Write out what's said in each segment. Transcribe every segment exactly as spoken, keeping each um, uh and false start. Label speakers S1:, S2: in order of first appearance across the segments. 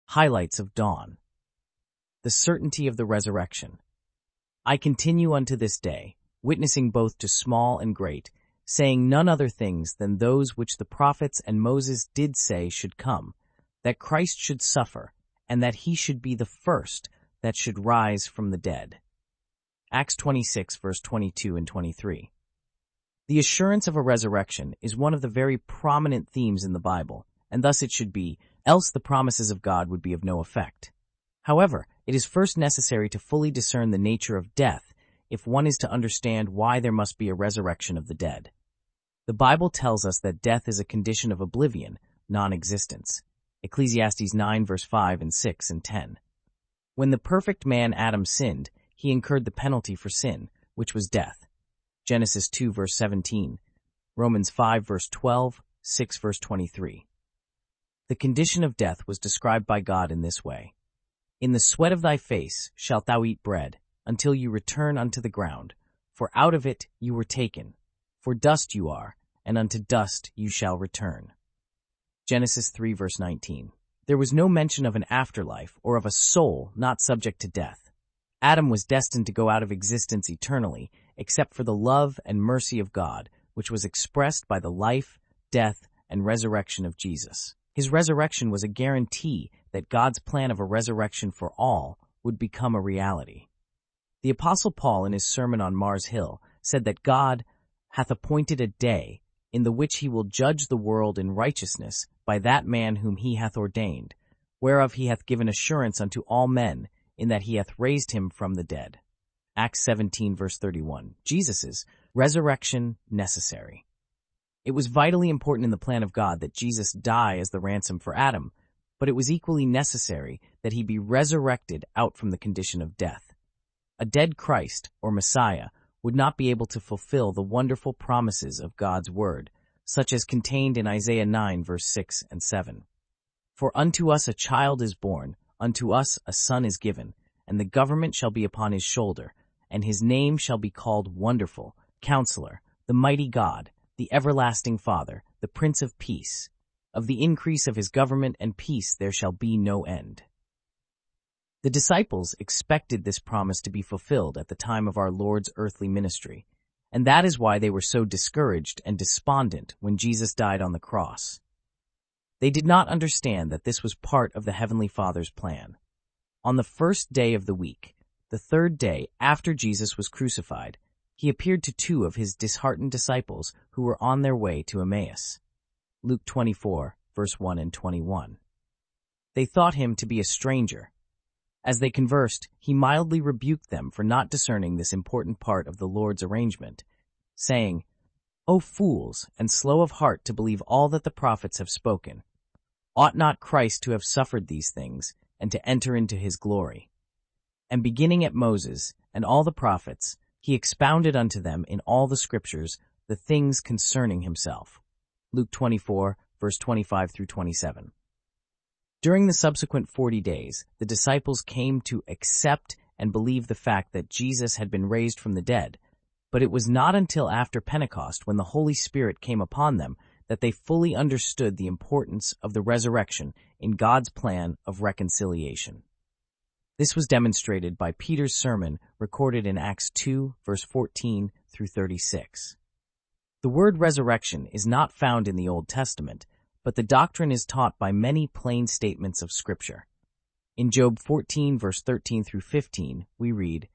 S1: Highlights of dawn. The certainty of the resurrection. I continue unto this day, witnessing both to small and great, saying none other things than those which the prophets and Moses did say should come, that Christ should suffer, and that he should be the first that should rise from the dead. Acts twenty-six, verse twenty-two and twenty-three. The assurance of a resurrection is one of the very prominent themes in the Bible, and thus it should be, else the promises of God would be of no effect. However, it is first necessary to fully discern the nature of death if one is to understand why there must be a resurrection of the dead. The Bible tells us that death is a condition of oblivion, non-existence. Ecclesiastes nine, verse five and six and ten. When the perfect man Adam sinned, he incurred the penalty for sin, which was death. Genesis two, verse seventeen, Romans five, verse twelve, six, verse twenty-three. The condition of death was described by God in this way. In the sweat of thy face shalt thou eat bread, until you return unto the ground, for out of it you were taken. For dust you are, and unto dust you shall return. Genesis three, verse nineteen. There was no mention of an afterlife or of a soul not subject to death. Adam was destined to go out of existence eternally, except for the love and mercy of God, which was expressed by the life, death, and resurrection of Jesus. His resurrection was a guarantee that God's plan of a resurrection for all would become a reality. The Apostle Paul, in his sermon on Mars Hill, said that God hath appointed a day in the which he will judge the world in righteousness by that man whom he hath ordained, whereof he hath given assurance unto all men, in that he hath raised him from the dead. Acts seventeen, verse thirty-one. Jesus' resurrection necessary. It was vitally important in the plan of God that Jesus die as the ransom for Adam, but it was equally necessary that he be resurrected out from the condition of death. A dead Christ, or Messiah, would not be able to fulfill the wonderful promises of God's word, such as contained in Isaiah nine, verse six and seven. For unto us a child is born, unto us a son is given, and the government shall be upon his shoulder, and his name shall be called Wonderful, Counselor, the Mighty God, the Everlasting Father, the Prince of Peace. Of the increase of his government and peace there shall be no end. The disciples expected this promise to be fulfilled at the time of our Lord's earthly ministry, and that is why they were so discouraged and despondent when Jesus died on the cross. They did not understand that this was part of the Heavenly Father's plan. On the first day of the week, the third day after Jesus was crucified, he appeared to two of his disheartened disciples who were on their way to Emmaus. Luke twenty-four, verse one and twenty-one. They thought him to be a stranger. As they conversed, he mildly rebuked them for not discerning this important part of the Lord's arrangement, saying, O fools, and slow of heart to believe all that the prophets have spoken. Ought not Christ to have suffered these things, and to enter into his glory? And beginning at Moses and all the prophets, he expounded unto them in all the scriptures the things concerning himself. Luke twenty-four, verse twenty-five through twenty-seven. During the subsequent forty days, the disciples came to accept and believe the fact that Jesus had been raised from the dead, but it was not until after Pentecost, when the Holy Spirit came upon them, that they fully understood the importance of the resurrection in God's plan of reconciliation. This was demonstrated by Peter's sermon recorded in Acts two, verse fourteen through thirty-six. The word resurrection is not found in the Old Testament, but the doctrine is taught by many plain statements of Scripture. In Job fourteen, verse thirteen through fifteen, we read,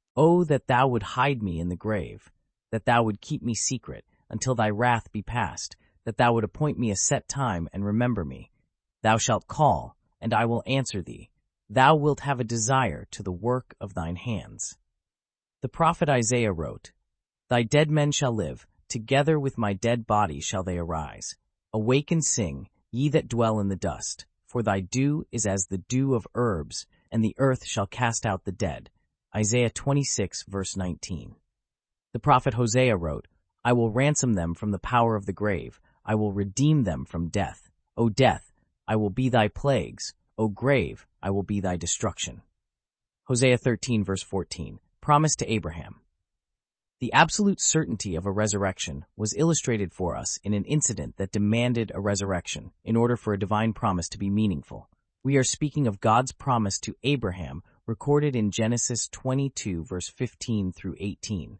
S1: O that thou would hide me in the grave, that thou would keep me secret until thy wrath be past, that thou would appoint me a set time and remember me. Thou shalt call, and I will answer thee. Thou wilt have a desire to the work of thine hands. The prophet Isaiah wrote, Thy dead men shall live, together with my dead body shall they arise. Awake and sing, ye that dwell in the dust, for thy dew is as the dew of herbs, and the earth shall cast out the dead. Isaiah twenty-six, verse nineteen. The prophet Hosea wrote, I will ransom them from the power of the grave. I will redeem them from death. O death, I will be thy plagues. O grave, I will be thy destruction. Hosea thirteen, verse fourteen. Promise to Abraham. The absolute certainty of a resurrection was illustrated for us in an incident that demanded a resurrection in order for a divine promise to be meaningful. We are speaking of God's promise to Abraham, recorded in Genesis twenty-two, verse fifteen through eighteen.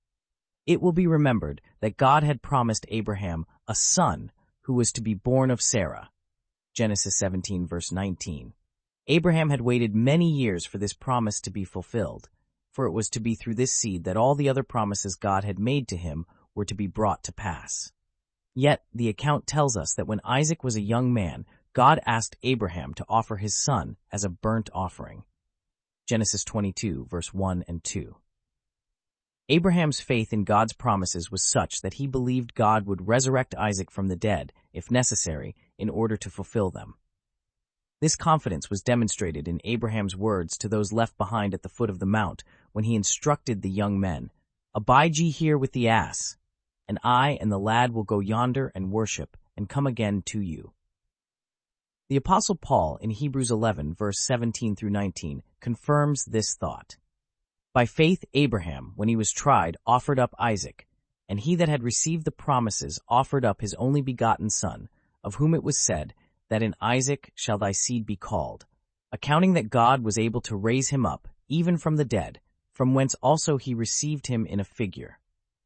S1: It will be remembered that God had promised Abraham a son who was to be born of Sarah. Genesis seventeen, verse nineteen. Abraham had waited many years for this promise to be fulfilled, for it was to be through this seed that all the other promises God had made to him were to be brought to pass. Yet, the account tells us that when Isaac was a young man, God asked Abraham to offer his son as a burnt offering. Genesis twenty-two, verse one and two. Abraham's faith in God's promises was such that he believed God would resurrect Isaac from the dead, if necessary, in order to fulfill them. This confidence was demonstrated in Abraham's words to those left behind at the foot of the mount when he instructed the young men, "Abide ye here with the ass, and I and the lad will go yonder and worship, and come again to you." The Apostle Paul in Hebrews eleven, verse seventeen through nineteen, confirms this thought. By faith Abraham, when he was tried, offered up Isaac, and he that had received the promises offered up his only begotten son, of whom it was said, that in Isaac shall thy seed be called, accounting that God was able to raise him up, even from the dead, from whence also he received him in a figure.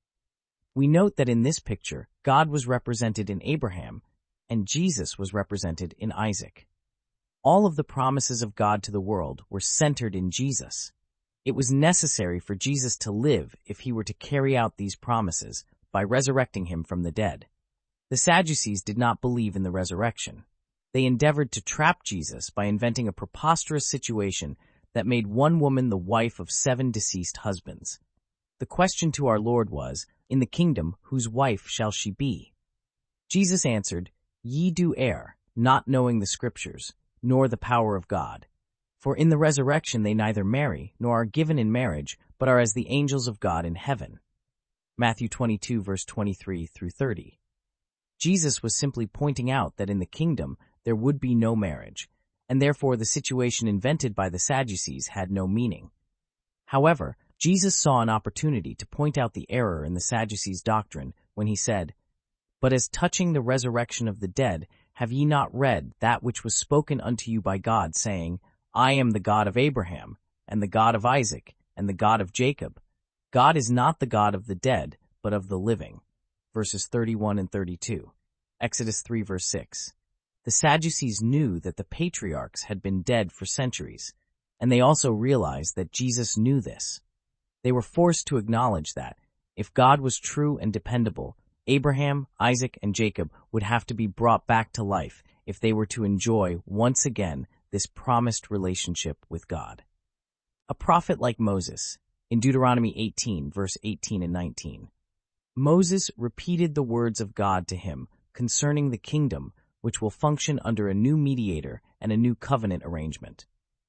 S1: We note that in this picture, God was represented in Abraham, and Jesus was represented in Isaac. All of the promises of God to the world were centered in Jesus. It was necessary for Jesus to live if he were to carry out these promises by resurrecting him from the dead. The Sadducees did not believe in the resurrection. They endeavored to trap Jesus by inventing a preposterous situation that made one woman the wife of seven deceased husbands. The question to our Lord was, "In the kingdom, whose wife shall she be?" Jesus answered, "Ye do err, not knowing the Scriptures, nor the power of God. For in the resurrection they neither marry, nor are given in marriage, but are as the angels of God in heaven." Matthew twenty-two, verse twenty-three through thirty. Jesus was simply pointing out that in the kingdom there would be no marriage, and therefore the situation invented by the Sadducees had no meaning. However, Jesus saw an opportunity to point out the error in the Sadducees' doctrine when he said, "But as touching the resurrection of the dead, have ye not read that which was spoken unto you by God, saying, I am the God of Abraham, and the God of Isaac, and the God of Jacob. God is not the God of the dead, but of the living." Verses thirty-one and thirty-two. Exodus three, verse six. The Sadducees knew that the patriarchs had been dead for centuries, and they also realized that Jesus knew this. They were forced to acknowledge that, if God was true and dependable, Abraham, Isaac, and Jacob would have to be brought back to life if they were to enjoy, once again, this promised relationship with God. A prophet like Moses, in Deuteronomy eighteen, verse eighteen and nineteen. Moses repeated the words of God to him concerning the kingdom, which will function under a new mediator and a new covenant arrangement.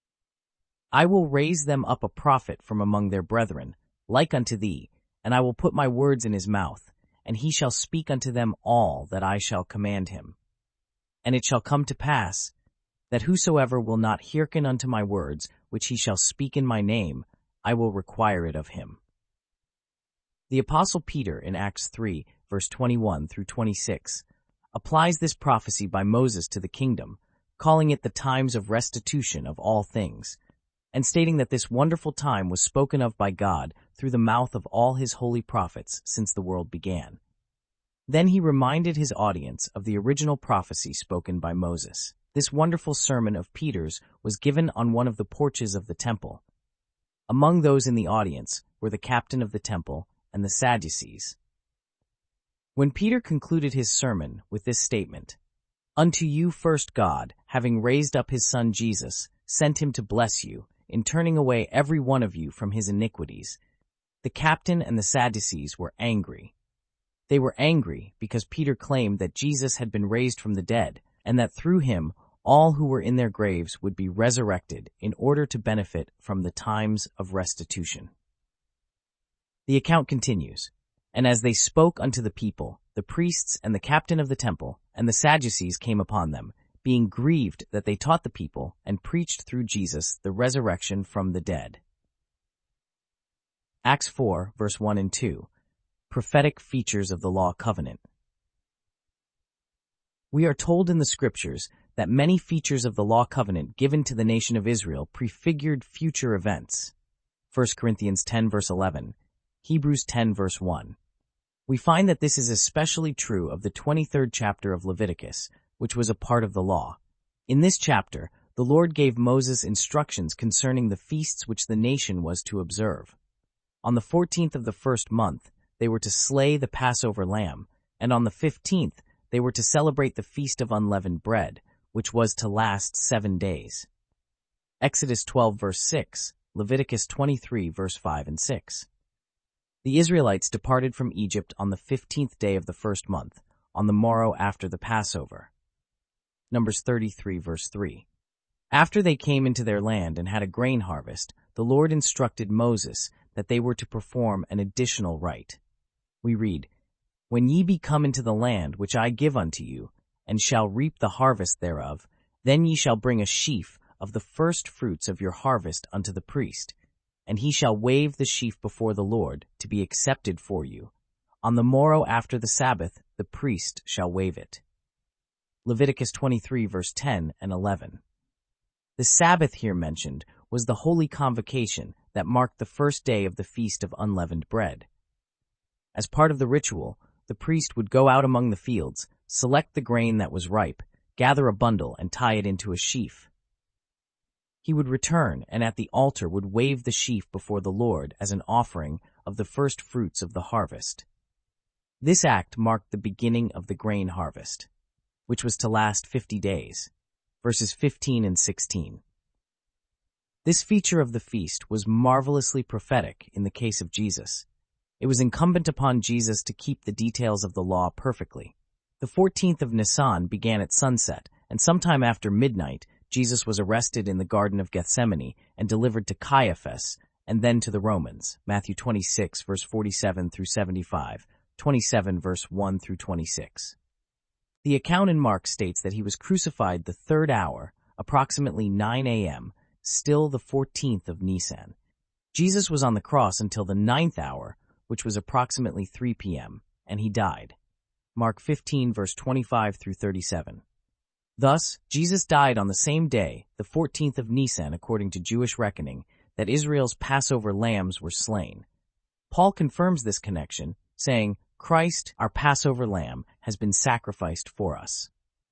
S1: "I will raise them up a prophet from among their brethren, like unto thee, and I will put my words in his mouth, and he shall speak unto them all that I shall command him. And it shall come to pass, that whosoever will not hearken unto my words, which he shall speak in my name, I will require it of him." The Apostle Peter in Acts three, verse twenty-one through twenty-six, applies this prophecy by Moses to the kingdom, calling it the times of restitution of all things, and stating that this wonderful time was spoken of by God through the mouth of all his holy prophets since the world began. Then he reminded his audience of the original prophecy spoken by Moses. This wonderful sermon of Peter's was given on one of the porches of the temple. Among those in the audience were the captain of the temple and the Sadducees. When Peter concluded his sermon with this statement, "Unto you first God, having raised up his Son Jesus, sent him to bless you, in turning away every one of you from his iniquities," the captain and the Sadducees were angry. They were angry because Peter claimed that Jesus had been raised from the dead, and that through him all who were in their graves would be resurrected in order to benefit from the times of restitution. The account continues, "And as they spoke unto the people, the priests and the captain of the temple and the Sadducees came upon them, being grieved that they taught the people and preached through Jesus the resurrection from the dead." Acts four, verse one and two. Prophetic features of the law covenant. We are told in the scriptures that many features of the law covenant given to the nation of Israel prefigured future events. First Corinthians ten verse eleven, Hebrews ten verse one. We find that this is especially true of the twenty-third chapter of Leviticus, which was a part of the law. In this chapter, the Lord gave Moses instructions concerning the feasts which the nation was to observe. On the fourteenth of the first month, they were to slay the Passover lamb, and on the fifteenth, they were to celebrate the Feast of Unleavened Bread, which was to last seven days. Exodus twelve verse six, Leviticus twenty-three verse five and six. The Israelites departed from Egypt on the fifteenth day of the first month, on the morrow after the Passover. Numbers thirty-three verse three. After they came into their land and had a grain harvest, the Lord instructed Moses that they were to perform an additional rite. We read, "When ye be come into the land which I give unto you, and shall reap the harvest thereof, then ye shall bring a sheaf of the first fruits of your harvest unto the priest, and he shall wave the sheaf before the Lord to be accepted for you. On the morrow after the Sabbath, the priest shall wave it." Leviticus twenty-three verse ten and eleven. The Sabbath here mentioned was the holy convocation that marked the first day of the Feast of Unleavened Bread. As part of the ritual, the priest would go out among the fields, select the grain that was ripe, gather a bundle, and tie it into a sheaf. He would return and at the altar would wave the sheaf before the Lord as an offering of the first fruits of the harvest. This act marked the beginning of the grain harvest, which was to last fifty days, verses fifteen and sixteen. This feature of the feast was marvelously prophetic in the case of Jesus. It was incumbent upon Jesus to keep the details of the law perfectly. The fourteenth of Nisan began at sunset, and sometime after midnight, Jesus was arrested in the Garden of Gethsemane and delivered to Caiaphas, and then to the Romans. Matthew twenty-six, verse forty-seven through seventy-five, twenty-seven, verse one through twenty-six. The account in Mark states that he was crucified the third hour, approximately nine a.m., still the fourteenth of Nisan. Jesus was on the cross until the ninth hour, which was approximately three p.m., and he died. Mark fifteen, verse twenty-five through thirty-seven. Thus, Jesus died on the same day, the fourteenth of Nisan, according to Jewish reckoning, that Israel's Passover lambs were slain. Paul confirms this connection, saying, "Christ, our Passover lamb, has been sacrificed for us."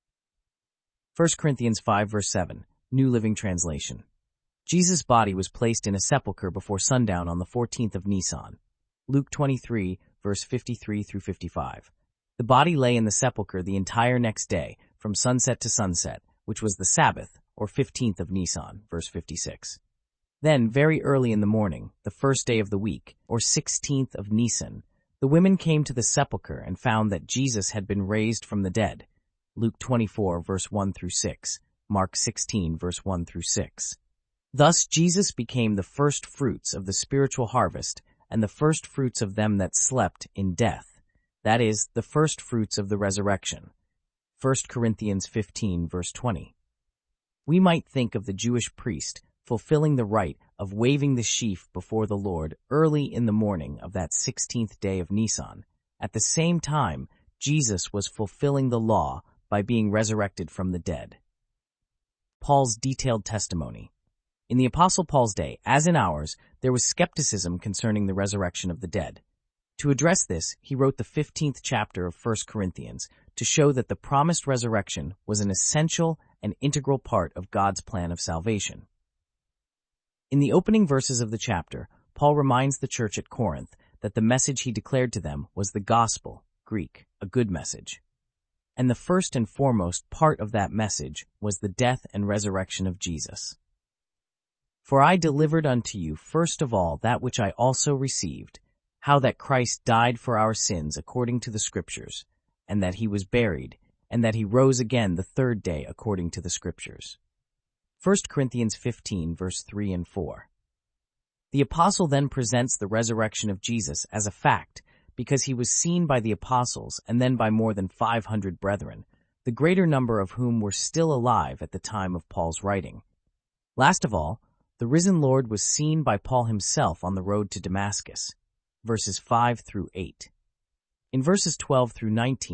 S1: First Corinthians five, verse seven, New Living Translation. Jesus' body was placed in a sepulchre before sundown on the fourteenth of Nisan. Luke twenty-three, verse fifty-three through fifty-five. The body lay in the sepulchre the entire next day, from sunset to sunset, which was the Sabbath, or fifteenth of Nisan, verse fifty-six. Then, very early in the morning, the first day of the week, or sixteenth of Nisan, the women came to the sepulchre and found that Jesus had been raised from the dead. Luke twenty-four, verse one through six, Mark sixteen, verse one through six. Thus Jesus became the first fruits of the spiritual harvest and the first fruits of them that slept in death, that is, the first fruits of the resurrection. First Corinthians fifteen, verse twenty. We might think of the Jewish priest fulfilling the rite of waving the sheaf before the Lord early in the morning of that sixteenth day of Nisan. At the same time, Jesus was fulfilling the law by being resurrected from the dead. Paul's detailed testimony. In the Apostle Paul's day, as in ours, there was skepticism concerning the resurrection of the dead. To address this, he wrote the fifteenth chapter of First Corinthians to show that the promised resurrection was an essential and integral part of God's plan of salvation. In the opening verses of the chapter, Paul reminds the church at Corinth that the message he declared to them was the gospel, Greek, a good message. And the first and foremost part of that message was the death and resurrection of Jesus. "For I delivered unto you first of all that which I also received, how that Christ died for our sins according to the Scriptures, and that he was buried, and that he rose again the third day according to the Scriptures." First Corinthians fifteen, verse three and four. The apostle then presents the resurrection of Jesus as a fact because he was seen by the apostles and then by more than five hundred brethren, the greater number of whom were still alive at the time of Paul's writing. Last of all, the risen Lord was seen by Paul himself on the road to Damascus, verses five through eight. In verses twelve through nineteen,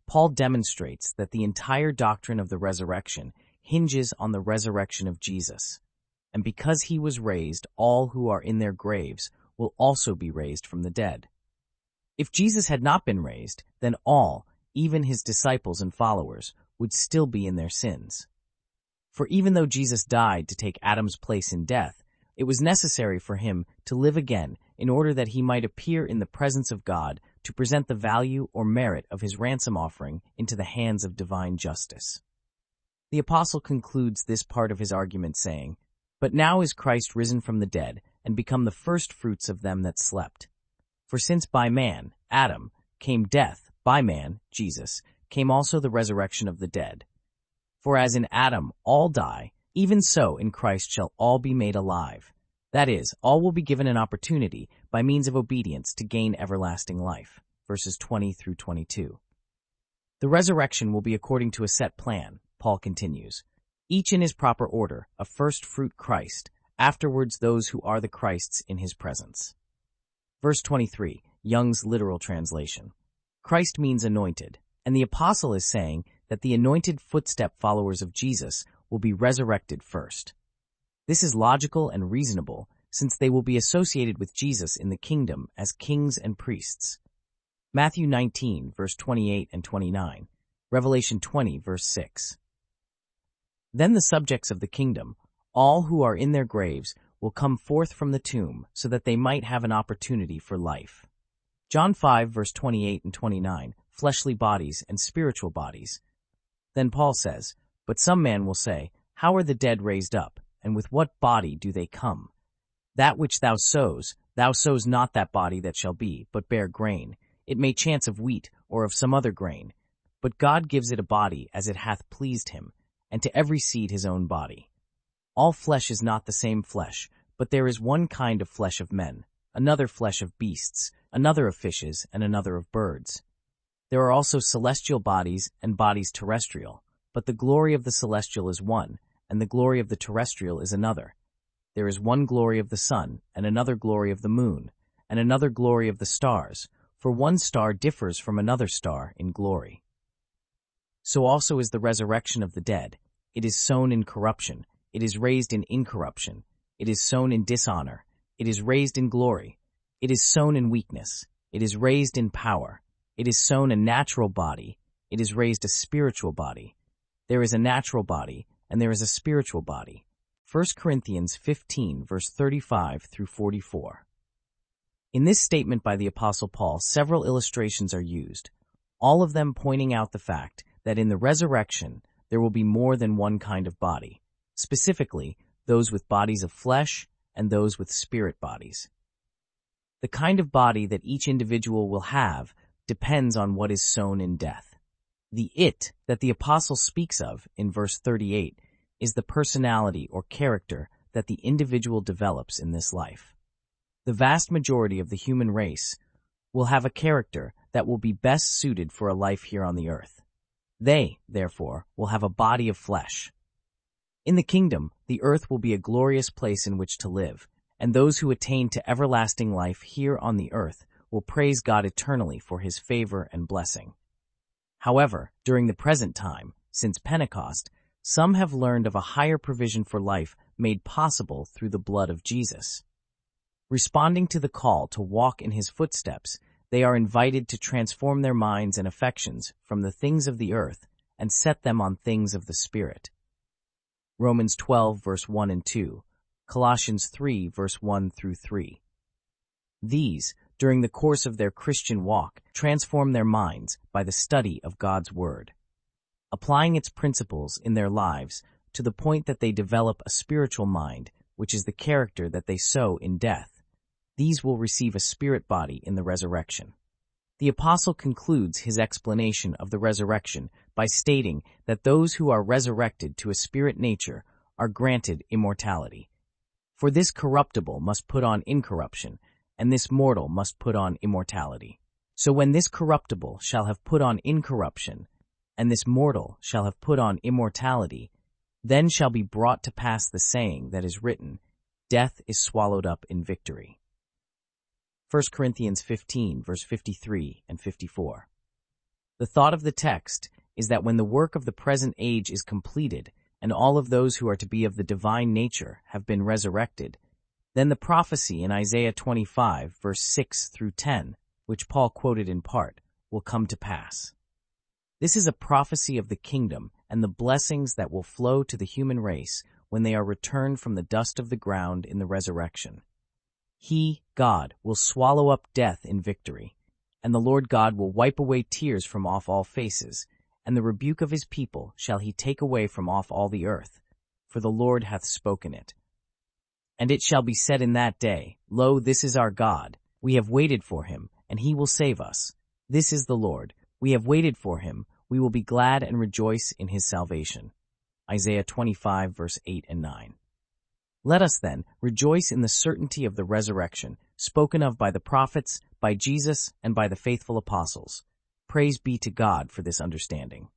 S1: Paul demonstrates that the entire doctrine of the resurrection hinges on the resurrection of Jesus. And because he was raised, all who are in their graves will also be raised from the dead. If Jesus had not been raised, then all, even his disciples and followers, would still be in their sins. For even though Jesus died to take Adam's place in death, it was necessary for him to live again in order that he might appear in the presence of God to present the value or merit of his ransom offering into the hands of divine justice. The apostle concludes this part of his argument saying, "But now is Christ risen from the dead and become the first fruits of them that slept. For since by man, Adam, came death, by man, Jesus, came also the resurrection of the dead. For as in Adam all die, even so in Christ shall all be made alive. That is, all will be given an opportunity by means of obedience to gain everlasting life." Verses twenty through twenty-two. The resurrection will be according to a set plan, Paul continues. Each in his proper order, a first fruit Christ, afterwards those who are the Christs in his presence. Verse twenty-three, Young's literal translation. Christ means anointed, and the apostle is saying that the anointed footstep followers of Jesus will be resurrected first. This is logical and reasonable, since they will be associated with Jesus in the kingdom as kings and priests. Matthew nineteen, verse twenty-eight and twenty-nine, Revelation twenty, verse six. Then the subjects of the kingdom, all who are in their graves, will come forth from the tomb so that they might have an opportunity for life. John five, verse twenty-eight and twenty-nine, fleshly bodies and spiritual bodies. Then Paul says, "But some man will say, How are the dead raised up, and with what body do they come? That which thou sows, thou sows not that body that shall be, but bear grain. It may chance of wheat, or of some other grain. But God gives it a body as it hath pleased him, and to every seed his own body. All flesh is not the same flesh, but there is one kind of flesh of men, another flesh of beasts, another of fishes, and another of birds. There are also celestial bodies and bodies terrestrial, but the glory of the celestial is one, and the glory of the terrestrial is another. There is one glory of the sun, and another glory of the moon, and another glory of the stars, for one star differs from another star in glory. So also is the resurrection of the dead. It is sown in corruption, it is raised in incorruption. It is sown in dishonor, it is raised in glory. It is sown in weakness, it is raised in power. It is sown a natural body, it is raised a spiritual body. There is a natural body, and there is a spiritual body. First Corinthians fifteen, verse thirty-five through forty-four. In this statement by the Apostle Paul, several illustrations are used, all of them pointing out the fact that in the resurrection there will be more than one kind of body, specifically those with bodies of flesh and those with spirit bodies. The kind of body that each individual will have depends on what is sown in death. The it that the apostle speaks of in verse thirty-eight is the personality or character that the individual develops in this life. The vast majority of the human race will have a character that will be best suited for a life here on the earth. They, therefore, will have a body of flesh. In the kingdom, the earth will be a glorious place in which to live, and those who attain to everlasting life here on the earth will praise God eternally for his favor and blessing. However, during the present time, since Pentecost, some have learned of a higher provision for life made possible through the blood of Jesus. Responding to the call to walk in his footsteps, they are invited to transform their minds and affections from the things of the earth and set them on things of the Spirit. Romans twelve, verse one and two, Colossians three, verse one through three. These, during the course of their Christian walk, transform their minds by the study of God's Word, applying its principles in their lives to the point that they develop a spiritual mind, which is the character that they sow in death. These will receive a spirit body in the resurrection. The apostle concludes his explanation of the resurrection by stating that those who are resurrected to a spirit nature are granted immortality. For this corruptible must put on incorruption, and this mortal must put on immortality. So when this corruptible shall have put on incorruption, and this mortal shall have put on immortality, then shall be brought to pass the saying that is written, Death is swallowed up in victory. First Corinthians fifteen, verse fifty-three and fifty-four. The thought of the text is that when the work of the present age is completed, and all of those who are to be of the divine nature have been resurrected, then the prophecy in Isaiah twenty-five, verse six through ten, which Paul quoted in part, will come to pass. This is a prophecy of the kingdom and the blessings that will flow to the human race when they are returned from the dust of the ground in the resurrection. He, God, will swallow up death in victory, and the Lord God will wipe away tears from off all faces, and the rebuke of his people shall he take away from off all the earth, for the Lord hath spoken it. And it shall be said in that day, Lo, this is our God, we have waited for him, and he will save us. This is the Lord, we have waited for him, we will be glad and rejoice in his salvation. Isaiah twenty-five, verse eight and nine. Let us then rejoice in the certainty of the resurrection, spoken of by the prophets, by Jesus, and by the faithful apostles. Praise be to God for this understanding.